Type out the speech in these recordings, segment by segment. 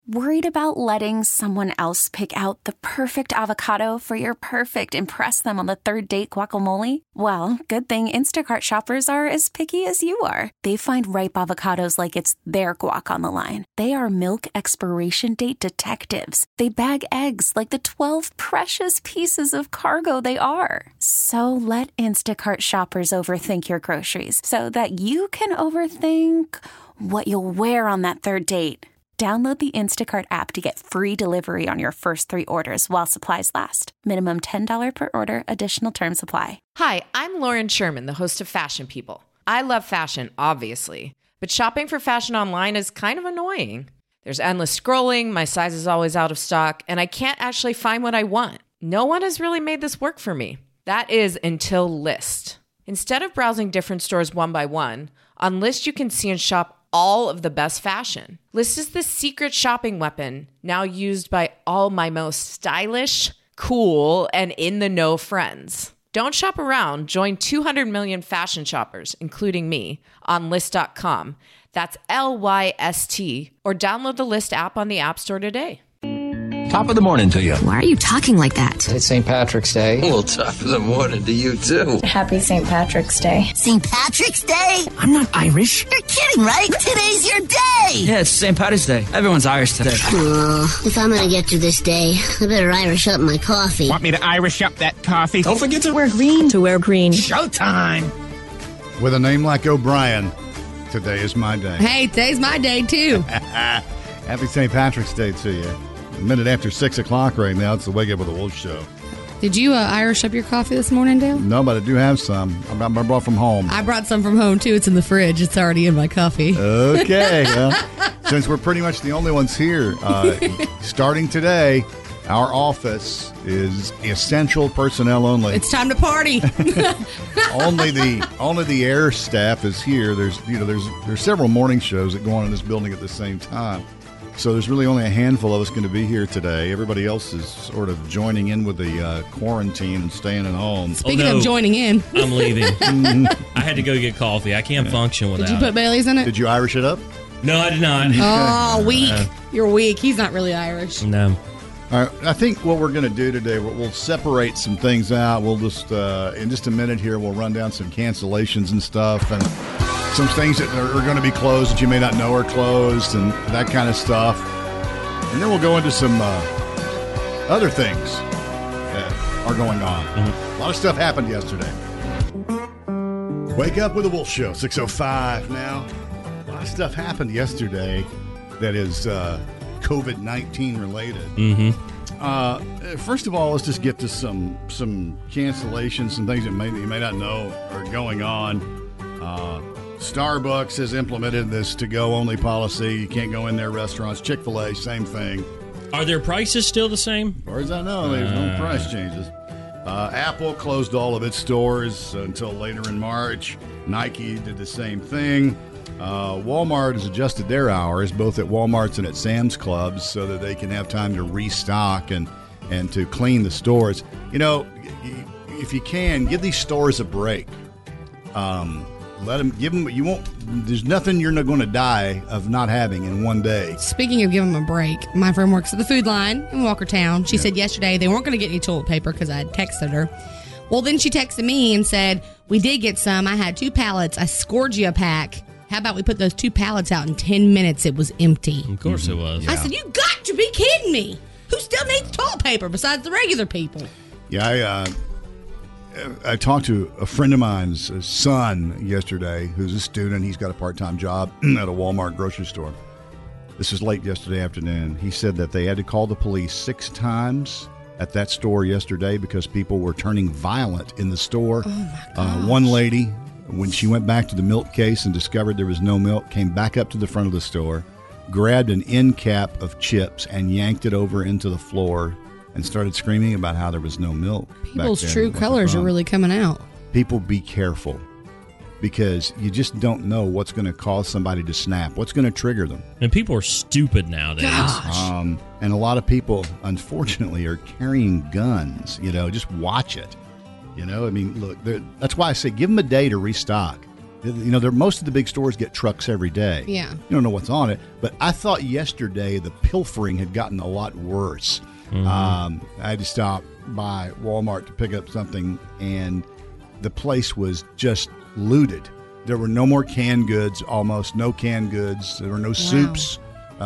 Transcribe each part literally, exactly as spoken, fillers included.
Worried about letting someone else pick out the perfect avocado for your perfect impress them on the third date guacamole? Well, good thing Instacart shoppers are as picky as you are. They find ripe avocados like it's their guac on the line. They are milk expiration date detectives. They bag eggs like the twelve precious pieces of cargo they are. So let Instacart shoppers overthink your groceries so that you can overthink what you'll wear on that third date. Download the Instacart app to get free delivery on your first three orders while supplies last. Minimum ten dollars per order. Additional terms apply. Hi, I'm Lauren Sherman, the host of Fashion People. I love fashion, obviously, but shopping for fashion online is kind of annoying. There's endless scrolling, my size is always out of stock, and I can't actually find what I want. No one has really made this work for me. That is until Lyst. Instead of browsing different stores one by one, on Lyst you can see and shop all of the best fashion. Lyst is the secret shopping weapon now used by all my most stylish, cool, and in-the-know friends. Don't shop around. Join two hundred million fashion shoppers, including me, on Lyst dot com. That's L Y S T. Or download the Lyst app on the App Store today. Top of the morning to you. Why are you talking like that? It's Saint Patrick's Day. Well, top of the morning to you, too. Happy Saint Patrick's Day. Saint Patrick's Day? I'm not Irish. You're kidding, right? Today's your day. Yeah, it's Saint Patrick's Day. Everyone's Irish today. Oh, if I'm going to get through this day, I better Irish up my coffee. Want me to Irish up that coffee? Don't forget to wear green. To wear green. Showtime. With a name like O'Brien, today is my day. Hey, today's my day, too. Happy Saint Patrick's Day to you. A minute after six o'clock right now. It's the Wake Up with the Wolf Show. Did you uh, Irish up your coffee this morning, Dale? No, but I do have some. I brought from home. I brought some from home, too. It's in the fridge. It's already in my coffee. Okay. Well, since we're pretty much the only ones here, uh, starting today, our office is essential personnel only. It's time to party. only the only the air staff is here. There's you know there's there's several morning shows that go on in this building at the same time. So there's really only a handful of us going to be here today. Everybody else is sort of joining in with the uh, quarantine and staying at home. Speaking oh, no. of joining in. I'm leaving. I had to go get coffee. I can't yeah. function without it. Did you put Bailey's in it? Did you Irish it up? No, I did not. Oh, weak. Uh, You're weak. He's not really Irish. No. All right. I think what we're going to do today, we'll separate some things out. We'll just, uh, in just a minute here, we'll run down some cancellations and stuff and some things that are, are going to be closed that you may not know are closed and that kind of stuff. And then we'll go into some uh, other things that are going on. Mm-hmm. A lot of stuff happened yesterday. Wake Up with the Wolf Show, six oh five now. A lot of stuff happened yesterday that is uh, covid nineteen related. Mm-hmm. Uh, first of all, let's just get to some some cancellations, some things that may, you may not know are going on. Uh, Starbucks has implemented this to-go only policy. You can't go in their restaurants. Chick-fil-A, same thing. Are their prices still the same? As far as I know, there's no uh, price changes. Uh, Apple closed all of its stores until later in March. Nike did the same thing. Uh, Walmart has adjusted their hours, both at Walmart's and at Sam's Clubs, so that they can have time to restock and, and to clean the stores. You know, if you can, give these stores a break. Um... Let them give them. You won't. There's nothing you're not going to die of not having in one day. Speaking of giving them a break, my friend works at the Food Line in Walkertown. She yeah. said yesterday they weren't going to get any toilet paper because I had texted her. Well, then she texted me and said we did get some. I had two pallets. I scored you a pack. How about we put those two pallets out in ten minutes? It was empty. Of course mm-hmm. it was. Yeah. I said you got to be kidding me. Who still needs toilet paper besides the regular people? Yeah, I. Uh, I talked to a friend of mine's son yesterday who's a student. He's got a part-time job at a Walmart grocery store. This was late yesterday afternoon. He said that they had to call the police six times at that store yesterday because people were turning violent in the store. Oh my uh, one lady, when she went back to the milk case and discovered there was no milk, came back up to the front of the store, grabbed an end cap of chips and yanked it over into the floor and started screaming about how there was no milk. People's true colors are really coming out. People, be careful because you just don't know what's going to cause somebody to snap, what's going to trigger them. And people are stupid nowadays. Gosh. Um, and a lot of people, unfortunately, are carrying guns. You know, just watch it. You know, I mean, look, that's why I say give them a day to restock. You know, there, most of the big stores get trucks every day. Yeah. You don't know what's on it. But I thought yesterday the pilfering had gotten a lot worse. Mm-hmm. Um, I had to stop by Walmart to pick up something, and the place was just looted. There were no more canned goods, almost no canned goods. There were no wow. soups,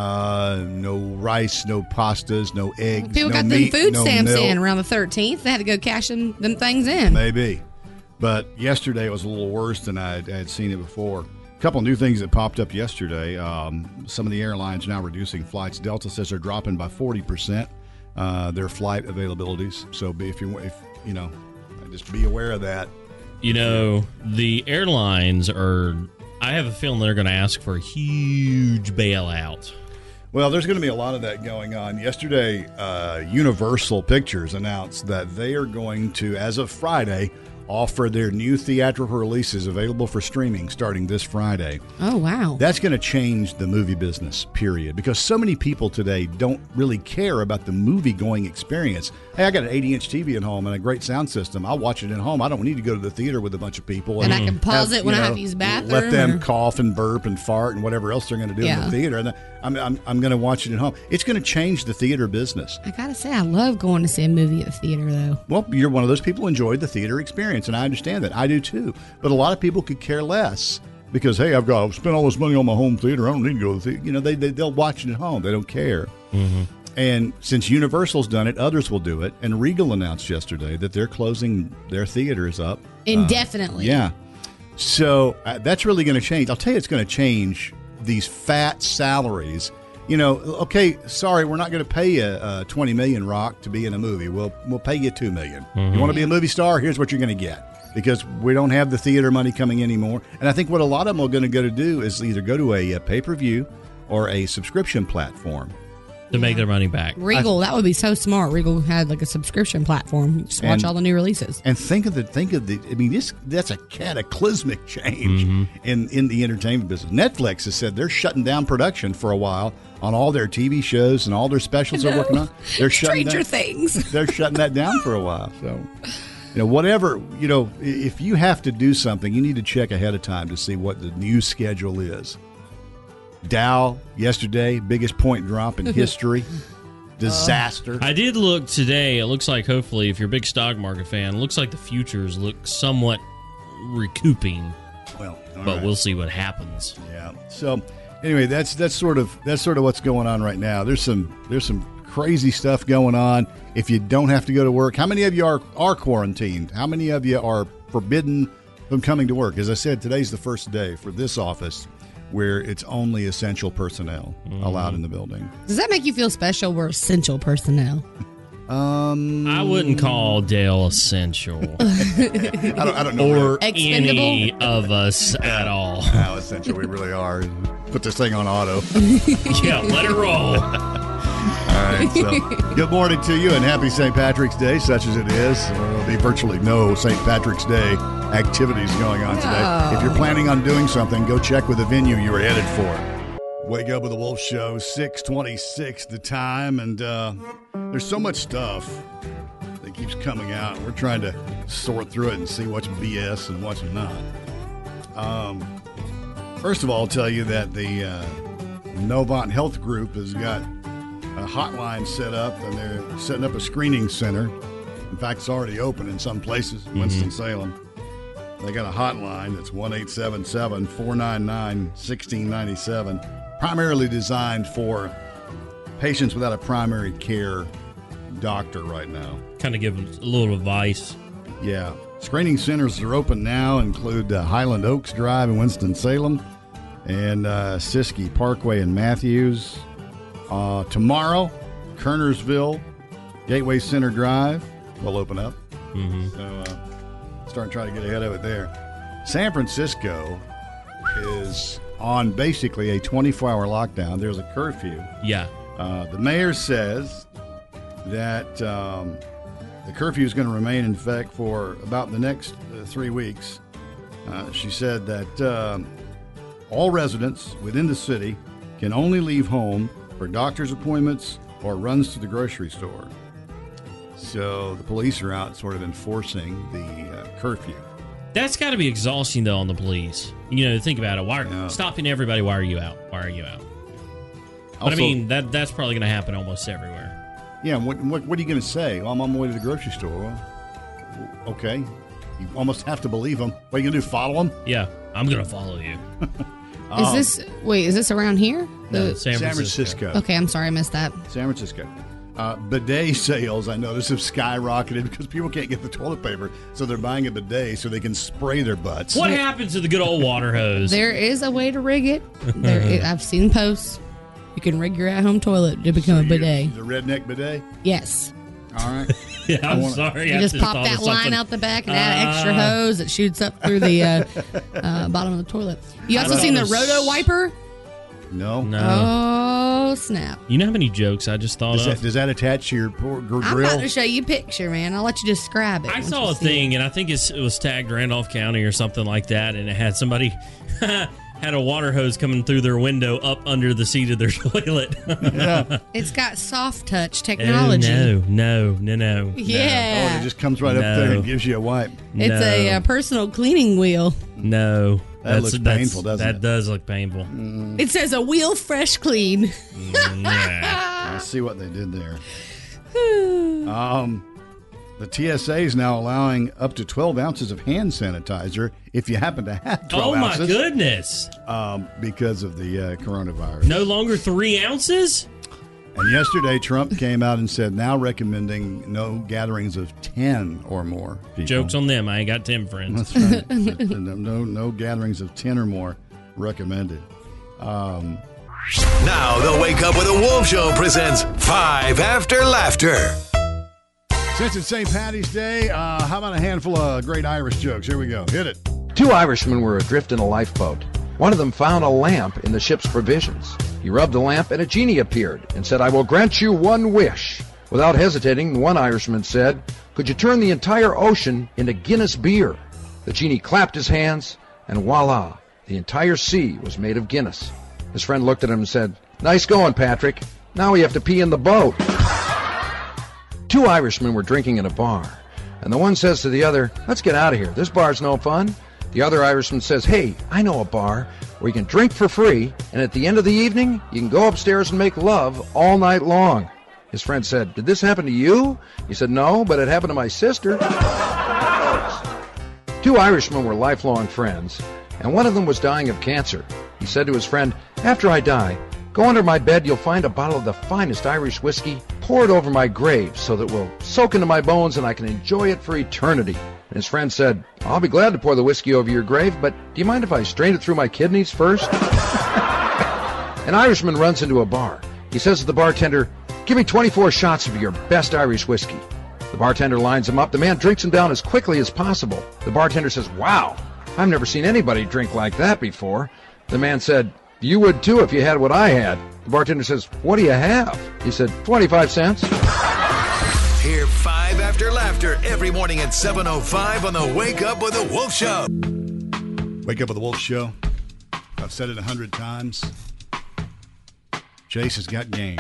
uh, no rice, no pastas, no eggs, People no got meat, them food no stamps milk. in around the thirteenth. They had to go cash them, them things in. Maybe. But yesterday it was a little worse than I had, I had seen it before. A couple new things that popped up yesterday. Um, some of the airlines now reducing flights. Delta says they're dropping by forty percent uh, their flight availabilities. So be, if you if you know, just be aware of that. You know, the airlines are, I have a feeling they're going to ask for a huge bailout. Well, there's going to be a lot of that going on. Yesterday, uh, Universal Pictures announced that they are going to, as of Friday, offer their new theatrical releases available for streaming starting this Friday. Oh, wow. That's going to change the movie business, period, because so many people today don't really care about the movie-going experience. Hey, I got an eighty-inch T V at home and a great sound system. I'll watch it at home. I don't need to go to the theater with a bunch of people. And, and I can pause have, it when you know, I have to use the bathroom. Let them or... cough and burp and fart and whatever else they're going to do yeah. in the theater. And I'm, I'm, I'm going to watch it at home. It's going to change the theater business. I got to say, I love going to see a movie at the theater, though. Well, you're one of those people who enjoyed the theater experience, and I understand that. I do, too. But a lot of people could care less because, hey, I've got to spend all this money on my home theater. I don't need to go to the theater. You know, they, they, they'll watch it at home. They don't care. Mm-hmm. And since Universal's done it, others will do it. And Regal announced yesterday that they're closing their theaters up. Indefinitely. Uh, yeah. So uh, that's really going to change. I'll tell you, it's going to change these fat salaries. You know, okay, sorry, we're not going to pay you uh, twenty million dollars, Rock, to be in a movie. We'll we'll pay you two million dollars. Mm-hmm. You want to be a movie star? Here's what you're going to get, because we don't have the theater money coming anymore. And I think what a lot of them are going to go to do is either go to a, a pay-per-view or a subscription platform to make their money back. Regal, I, that would be so smart. Regal had like a subscription platform. You just watch and, all the new releases. And think of the think of the. I mean, this that's a cataclysmic change mm-hmm. in in the entertainment business. Netflix has said they're shutting down production for a while on all their T V shows and all their specials they're working on. They're shutting Stranger that, Things. They're shutting that down for a while. So, you know, whatever, you know, if you have to do something, you need to check ahead of time to see what the new schedule is. Dow yesterday, biggest point drop in history. Disaster. I did look today. It looks like, hopefully, if you're a big stock market fan, it looks like the futures look somewhat recouping. Well, but right. we'll see what happens. Yeah. So, anyway, that's that's sort of that's sort of what's going on right now. There's some there's some crazy stuff going on. If you don't have to go to work, how many of you are are quarantined? How many of you are forbidden from coming to work? As I said, today's the first day for this office where it's only essential personnel mm. allowed in the building. Does that make you feel special? We're essential personnel. Um, I wouldn't call Dale essential. I, don't, I don't know. Or Expendable? Any of us at all. How essential we really are. Put this thing on auto. Yeah, let it roll. All right, so good morning to you and happy Saint Patrick's Day, such as it is. There will be virtually no Saint Patrick's Day activities going on today. Oh. If you're planning on doing something, go check with the venue you were headed for. Wake Up with the Wolf Show, six twenty-six the time, and uh, there's so much stuff that keeps coming out. We're trying to sort through it and see what's B S and what's not. Um, first of all, I'll tell you that the uh, Novant Health Group has got a hotline set up, and they're setting up a screening center. In fact, it's already open in some places in Winston-Salem. Mm-hmm. They got a hotline that's one eight seven seven, four nine nine, one six nine seven, primarily designed for patients without a primary care doctor right now. Kind of give a little advice. Yeah. Screening centers are open now, include uh, Highland Oaks Drive in Winston-Salem and uh, Siskey Parkway in Matthews. Uh, tomorrow, Kernersville, Gateway Center Drive will open up. Mm-hmm. So, uh, starting to try to get ahead of it there. San Francisco is on basically a twenty-four hour lockdown. There's a curfew. Yeah. Uh, the mayor says that um, the curfew is going to remain in effect for about the next uh, three weeks. Uh, she said that uh, all residents within the city can only leave home for doctor's appointments or runs to the grocery store. So the police are out sort of enforcing the uh, curfew. That's got to be exhausting, though, on the police. You know, think about it. Why Yeah. stopping everybody? Why are you out? Why are you out? But Also- I mean, that that's probably going to happen almost everywhere. Yeah, what, what, what are you going to say? Well, I'm on my way to the grocery store. Well, okay. You almost have to believe them. What are you going to do, follow them? Yeah, I'm going to follow you. Is this wait? Is this around here? No, The- San San Francisco. Francisco. okay, I'm sorry, I missed that. San Francisco. Uh, bidet sales, I noticed, have skyrocketed because people can't get the toilet paper, so they're buying a bidet so they can spray their butts. What happened to the good old water hose? There is a way to rig it. There, is, I've seen posts. You can rig your at-home toilet to become a bidet. The redneck bidet? Yes. All right. yeah, I'm I wanna- sorry. You I just pop thought that of line something. out the back and add an extra Uh, hose that shoots up through the uh, uh, bottom of the toilet. You I also thought seen the it was- roto wiper? No. No. Oh, snap. You know how many jokes I just thought Does of? that, does that attach to your poor gr- I'm grill? about to show you a picture, man. I'll let you describe it. I once saw you a see thing, and I think it's, it was tagged Randolph County or something like that, and it had somebody had a water hose coming through their window up under the seat of their toilet. it. It's got soft touch Oh, technology. no, no, no, no. Yeah. Oh, it just comes right up No. there and gives you a wipe. It's no, a uh, personal cleaning wheel. no. That looks painful, doesn't that it? does look painful. It says a wheel fresh clean. Yeah. Let's see what they did there. Um, the T S A is now allowing up to twelve ounces of hand sanitizer if you happen to have twelve Oh, my ounces. goodness. Um, because of the uh, coronavirus. No longer three ounces? And yesterday, Trump came out and said now recommending no gatherings of ten or more people. Jokes on them. I ain't got ten friends. That's right. no, no, no gatherings of ten or more recommended. Um, Now the Wake Up with a Wolf Show presents Five After Laughter. since it's Saint Patty's Day, uh, how about a handful of great Irish jokes? Here we go. Hit it. Two Irishmen were adrift in a lifeboat. One of them found a lamp in the ship's provisions. He rubbed the lamp, and a genie appeared and said, "I will grant you one wish." Without hesitating, one Irishman said, "Could you turn the entire ocean into Guinness beer?" The genie clapped his hands, and voila, the entire sea was made of Guinness. His friend looked at him and said, "Nice going, Patrick. Now we have to pee in the boat." Two Irishmen were drinking in a bar, and the one says to the other, "Let's get out of here. This bar's no fun." The other Irishman says, "Hey, I know a bar where you can drink for free, and at the end of the evening, you can go upstairs and make love all night long." His friend said, "Did this happen to you?" He said, "No, but it happened to my sister." Two Irishmen were lifelong friends, and one of them was dying of cancer. He said to his friend, "After I die, go under my bed, you'll find a bottle of the finest Irish whiskey, pour it over my grave so that it will soak into my bones and I can enjoy it for eternity." And his friend said, "I'll be glad to pour the whiskey over your grave, but do you mind if I strain it through my kidneys first?" An Irishman runs into a bar. He says to the bartender, "Give me twenty-four shots of your best Irish whiskey." The bartender lines him up. The man drinks him down as quickly as possible. The bartender says, "Wow, I've never seen anybody drink like that before." The man said, "You would too if you had what I had." The bartender says, "What do you have?" He said, twenty-five cents. Hear Five After Laughter every morning at seven oh five on the Wake Up with a Wolf Show. Wake Up with the Wolf Show. I've said it a hundred times. Chase has got game.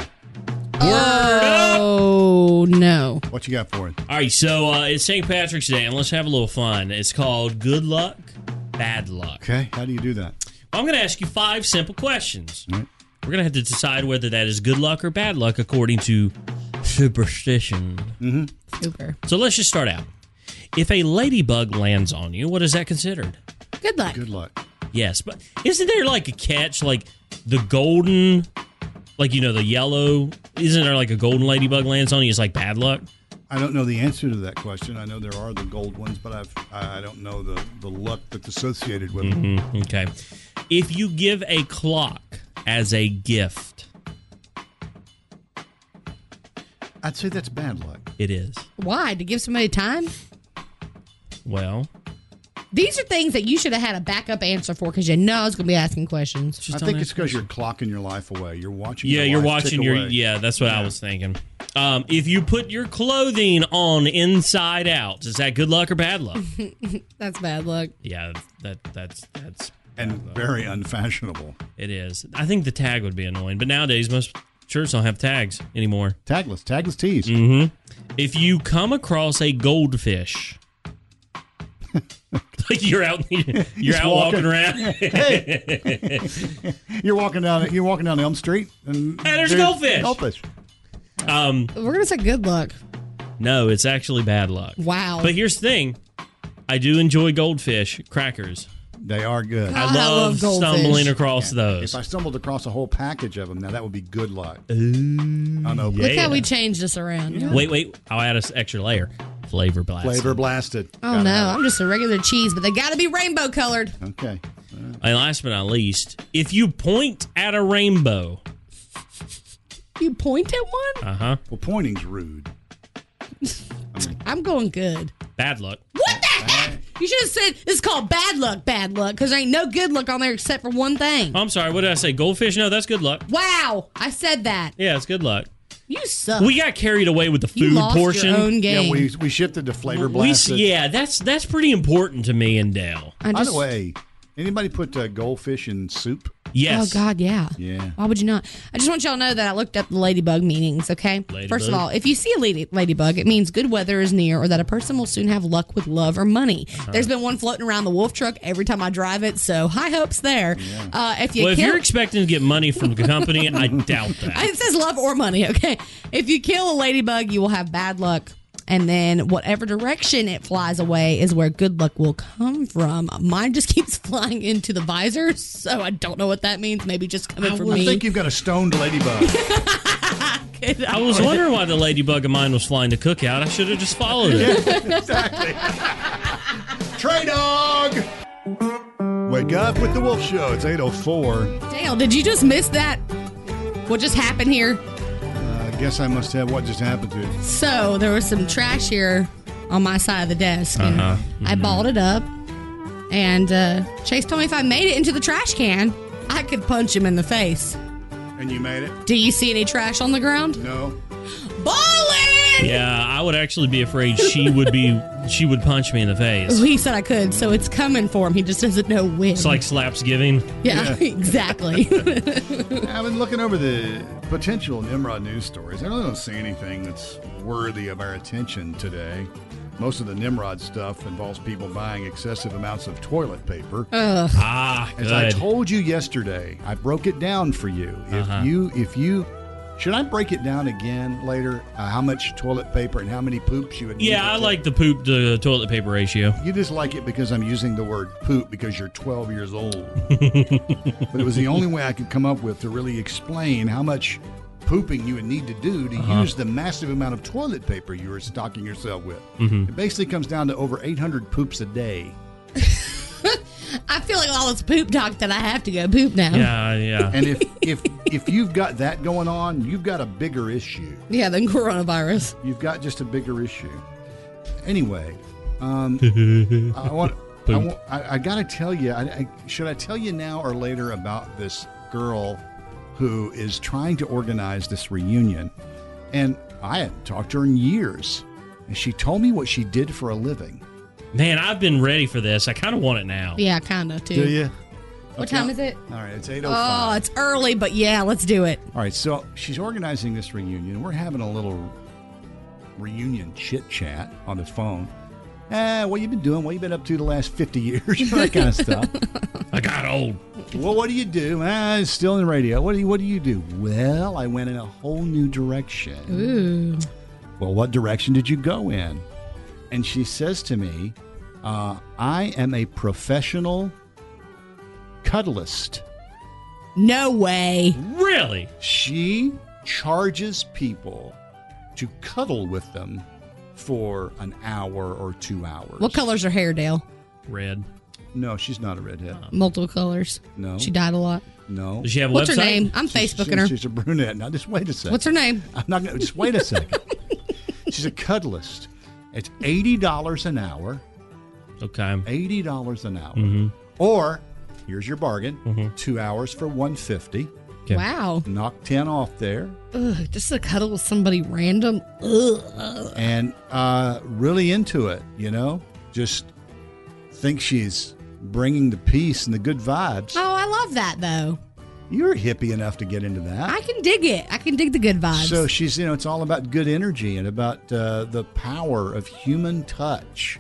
Oh, no. What you got for it? All right, so uh, it's Saint Patrick's Day, and let's have a little fun. It's called Good Luck, Bad Luck. Okay, how do you do that? I'm going to ask you five simple questions. Right. We're going to have to decide whether that is good luck or bad luck according to superstition. Mm-hmm. Super. So let's just start out. If a ladybug lands on you, what is that considered? Good luck. Good luck. Yes, but isn't there like a catch, like the golden, like, you know, the yellow, isn't there like a golden ladybug lands on you? It's like bad luck? I don't know the answer to that question. I know there are the gold ones, but I've I I don't know the, the luck that's associated with them. Mm-hmm. Okay. If you give a clock as a gift, I'd say that's bad luck. it is. Why? To give somebody time? Well, These are things that you should have had a backup answer for because you know I was going to be asking questions. I think it's because you're clocking your life away. You're watching. yeah, your you're life watching tick your. away. Yeah, that's what Yeah. I was thinking. Um, if you put your clothing on inside out, is that good luck or bad luck? That's bad luck. Yeah, that that's that's and very unfashionable. It is. I think the tag would be annoying, but nowadays most shirts don't have tags anymore. Tagless, tagless tees. Mm-hmm. If you come across a goldfish, Like you're out, you're He's out walking, walking around. Hey. You're walking down. You're walking down Elm Street, and hey, there's, there's goldfish. Goldfish. Um, We're gonna say good luck. No, it's actually bad luck. Wow. But here's the thing: I do enjoy goldfish crackers. They are good. God, I love, I love stumbling across yeah. those. If I stumbled across a whole package of them, now that would be good luck. Ooh, I know. Look how we changed this around. Yeah. Wait, wait. I'll add an extra layer. Flavor blasted. Flavor blasted. Oh, gotta no. I'm just a regular cheese, but they got to be rainbow colored. Okay. Right. And last but not least, if you point at a rainbow. You point at one? Uh-huh. Well, pointing's rude. I'm going good. Bad luck. What the heck? You should have said this is called bad luck, bad luck, because there ain't no good luck on there except for one thing. Oh, I'm sorry. What did I say? Goldfish? No, that's good luck. Wow. I said that. Yeah, it's good luck. You suck. We got carried away with the food you lost portion. Your own game. Yeah, we we shifted to flavor we, blasted. Yeah, that's that's pretty important to me and Dale. I By just, the way, anybody put uh, goldfish in soup? Yes. Oh, God, yeah. Yeah. Why would you not? I just want y'all to know that I looked up the ladybug meanings, okay? Ladybug. First of all, if you see a lady, ladybug, it means good weather is near or that a person will soon have luck with love or money. Uh-huh. There's been one floating around the wolf truck every time I drive it, so high hopes there. Yeah. Uh, if you well, kill- if you're expecting to get money from the company, I doubt that. It says love or money, okay? If you kill a ladybug, you will have bad luck. And then whatever direction it flies away is where good luck will come from. Mine just keeps flying into the visor, so I don't know what that means. Maybe just coming I from I me. I think you've got a stoned ladybug. I was wondering why the ladybug of mine was flying the cookout. I should have just followed it. Yeah, exactly. Trey Dog! Wake up with the Wolf Show. It's eight oh four. Dale, did you just miss that? What just happened here? I guess I must have what just happened to you. So there was some trash here on my side of the desk. And uh-huh. mm-hmm. I balled it up. And uh, Chase told me if I made it into the trash can, I could punch him in the face. And you made it? Do you see any trash on the ground? No. Ballin'! Yeah, I would actually be afraid she would be. She would punch me in the face. He said I could, so it's coming for him. He just doesn't know when. It's like slaps giving. Yeah, yeah. Exactly. I've been looking over the potential Nimrod news stories. I really don't see anything that's worthy of our attention today. Most of the Nimrod stuff involves people buying excessive amounts of toilet paper. Ugh. Ah, good. As I told you yesterday, I broke it down for you. If uh-huh. you, if you, should I break it down again later? Uh, how much toilet paper and how many poops you would need? Yeah, I like the poop to toilet paper ratio. You just like it because I'm using the word poop because you're twelve years old. But it was the only way I could come up with to really explain how much pooping you would need to do to uh-huh. use the massive amount of toilet paper you are stocking yourself with. Mm-hmm. It basically comes down to over eight hundred poops a day. I feel like all this poop talk that I have to go poop now. Yeah, yeah. And if if if you've got that going on, you've got a bigger issue. Yeah, than coronavirus. You've got just a bigger issue. Anyway, um, I want. I, want I, I got to tell you. I, I, should I tell you now or later about this girl who is trying to organize this reunion? And I hadn't talked to her in years, and she told me what she did for a living. Man, I've been ready for this. I kind of want it now. Yeah, kind of, too. Do you? What okay. time is it? All right, it's eight oh five. Oh, it's early, but yeah, let's do it. All right, so she's organizing this reunion. We're having a little reunion chit-chat on the phone. Eh, what you been doing? What you been up to the last fifty years? That kind of stuff. I got old. Well, what do you do? Ah, still in the radio. What do you, what do you do? Well, I went in a whole new direction. Ooh. Well, what direction did you go in? And she says to me, uh, I am a professional cuddlist. No way. Really? She charges people to cuddle with them for an hour or two hours. What color's her hair, Dale? Red. No, she's not a redhead. Multiple colors. No. She dyed a lot. No. Does she have a What's website? her name? I'm She's, Facebooking she's, her. She's a brunette. Now, just wait a second. What's her name? I'm not gonna, just wait a second. She's a cuddlist. It's eighty dollars an hour. Okay. eighty dollars an hour. Mm-hmm. Or, here's your bargain, mm-hmm. two hours for one hundred fifty dollars. Okay. Wow. Knock ten off there. Ugh, just to cuddle with somebody random. Ugh. And uh, really into it, you know? Just think she's bringing the peace and the good vibes. Oh, I love that, though. You're hippie enough to get into that. I can dig it. I can dig the good vibes. So she's, you know, it's all about good energy and about uh, the power of human touch.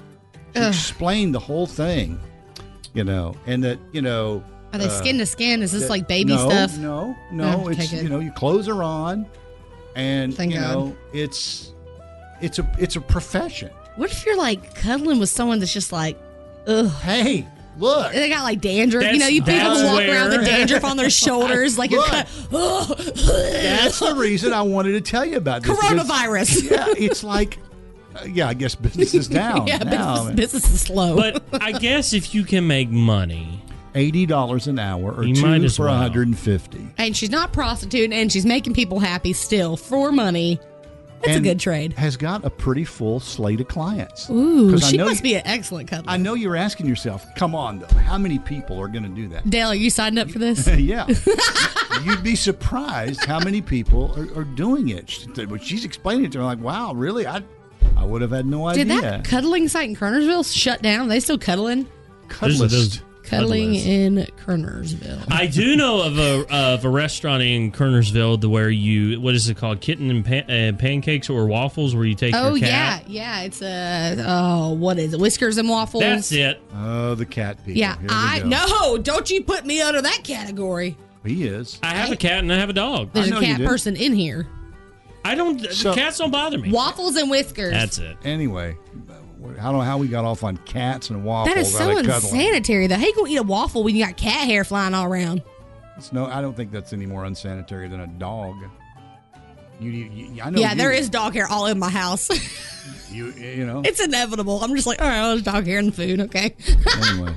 She Ugh. explained the whole thing, you know, and that, you know. Are they uh, skin to skin? Is this that, like baby no, stuff? No, no, no. Okay, it's, good. you know, your clothes are on, and, Thank you God. know, it's, it's a, it's a profession. What if you're like cuddling with someone that's just like, ugh. Hey, look. They got like dandruff. That's, you know, you people walk where... around with dandruff on their shoulders like look, you're cut. That's the reason I wanted to tell you about this. Coronavirus. Because, yeah, it's like, uh, yeah, I guess business is down. yeah, now. business, business is slow. But I guess if you can make money. eighty dollars an hour or you two might as for well. one hundred fifty dollars. And she's not prostituting, and she's making people happy still for money. That's and a good trade. Has got a pretty full slate of clients. Ooh, she I know must you, be an excellent cuddler. I know you're asking yourself, come on, though, how many people are going to do that? Dale, are you signed up for this? Yeah. You'd be surprised how many people are, are doing it. She, when she's explaining it to me, I'm like, wow, really? I I would have had no idea. Did that cuddling site in Kernersville shut down? Are they still cuddling? Cuddlist. Cuddling in Kernersville. I do know of a of a restaurant in Kernersville where you, what is it called, kitten and pan, uh, pancakes or waffles, where you take oh your cat. yeah, yeah. It's a uh, oh, what is it? Whiskers and waffles. That's it. Oh, the cat people. Yeah, Here I go. no. Don't you put me under that category? He is. I have a cat and I have a dog. There's I a know you cat do. person in here. I don't. So- cats don't bother me. Waffles and whiskers. That's it. Anyway, I don't know how we got off on cats and waffles. That is so out of cuddling. unsanitary. Though, how you gonna eat a waffle when you got cat hair flying all around? It's no, I don't think that's any more unsanitary than a dog. You, you, you I know. Yeah, you, there is dog hair all in my house. You, you know. It's inevitable. I'm just like, all right, well, there's dog hair in the food. Okay. Anyway.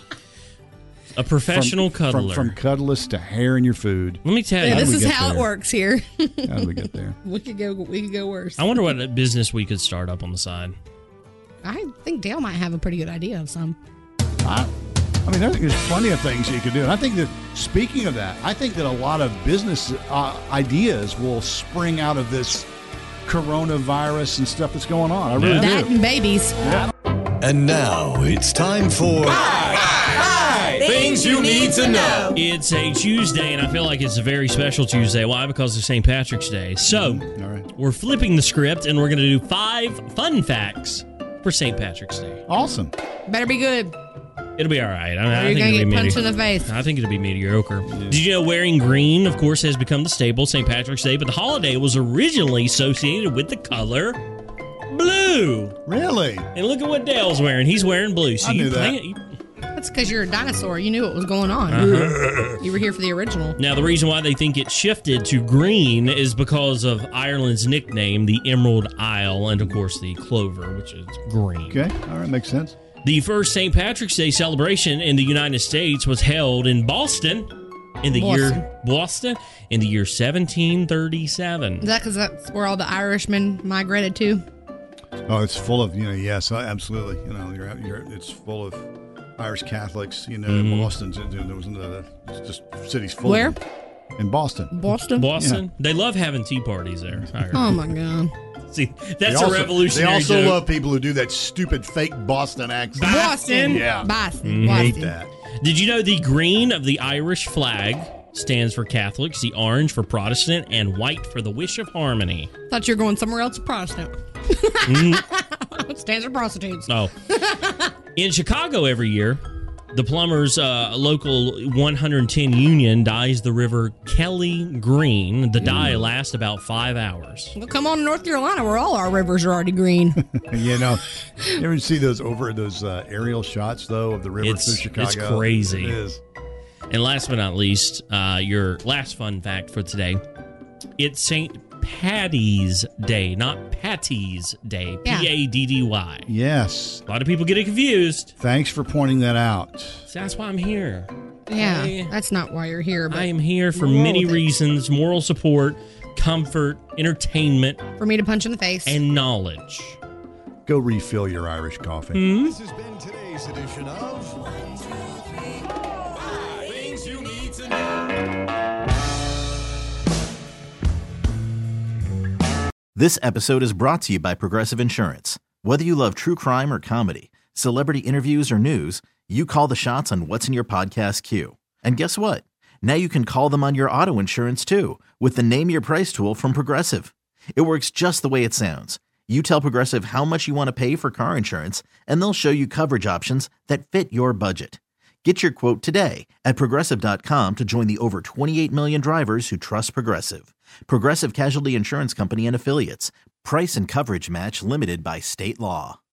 A professional from, cuddler. From, from cuddless to hair in your food. Let me tell you. Yeah, this is get how there? it works here. How did we get there? we could go. We could go worse. I wonder what business we could start up on the side. I think Dale might have a pretty good idea of some. I, I mean, I think there's plenty of things you could do. And I think that, speaking of that, I think that a lot of business uh, ideas will spring out of this coronavirus and stuff that's going on. I really Yeah. That do. and babies. Yeah. And now it's time for Things you need to know. It's a Tuesday, and I feel like it's a very special Tuesday. Why? Because of Saint Patrick's Day. So, All right. we're flipping the script, and we're going to do five fun facts for Saint Patrick's Day. Awesome. Better be good. It'll be all right. I, Or I you're think gonna it'll get be punched medi- in the face. I think it'll be mediocre. Yeah. Did you know wearing green, of course, has become the staple Saint Patrick's Day, but the holiday was originally associated with the color blue. Really? And look at what Dale's wearing. He's wearing blue. So I you knew play that. it. You, That's because you're a dinosaur. You knew what was going on. Uh-huh. You were here for the original. Now, the reason why they think it shifted to green is because of Ireland's nickname, the Emerald Isle, and of course the clover, which is green. Okay. All right. Makes sense. The first Saint Patrick's Day celebration in the United States was held in Boston in the Boston. year Boston in the year seventeen thirty-seven. Is that because that's where all the Irishmen migrated to? Oh, it's full of, you know, yes, absolutely. You know, you're, you're it's full of Irish Catholics, you know, Mhm. in Boston. There was another, it's just cities full Where? of them. In Boston. Boston? Boston. Yeah. They love having tea parties there. I heard. Oh, my God. See, They that's also- a revolutionary They also joke. love people who do that stupid fake Boston accent. Boston. Yeah. Boston. Mhm. Boston. Hate that. Did you know the green of the Irish flag stands for Catholics, the orange for Protestant, and white for the wish of harmony? Thought you were going somewhere else, Protestant. Mm, It stands for prostitutes. no. In Chicago every year, the plumbers' uh, local one hundred ten union dyes the river Kelly green. The dye lasts about five hours. Well, come on to North Carolina where all our rivers are already green. You know, you ever see those over those uh, aerial shots though of the river It's- through Chicago? it's crazy. It is. And last but not least, uh, your last fun fact for today. It's Saint Paddy's Day, not Patty's Day. Yeah. P A D D Y. Yes. A lot of people get it confused. Thanks for pointing that out. So that's why I'm here. Yeah, I, that's not why you're here. But I am here for roll many with it. reasons: moral support, comfort, entertainment, For me to punch in the face. and knowledge. Go refill your Irish coffee. Hmm? This has been today's edition of Things You Need to Know. This episode is brought to you by Progressive Insurance. Whether you love true crime or comedy, celebrity interviews or news, you call the shots on what's in your podcast queue. And guess what? Now you can call them on your auto insurance too with the Name Your Price tool from Progressive. It works just the way it sounds. You tell Progressive how much you want to pay for car insurance, and they'll show you coverage options that fit your budget. Get your quote today at Progressive dot com to join the over twenty-eight million drivers who trust Progressive. Progressive Casualty Insurance Company and Affiliates. Price and coverage match limited by state law.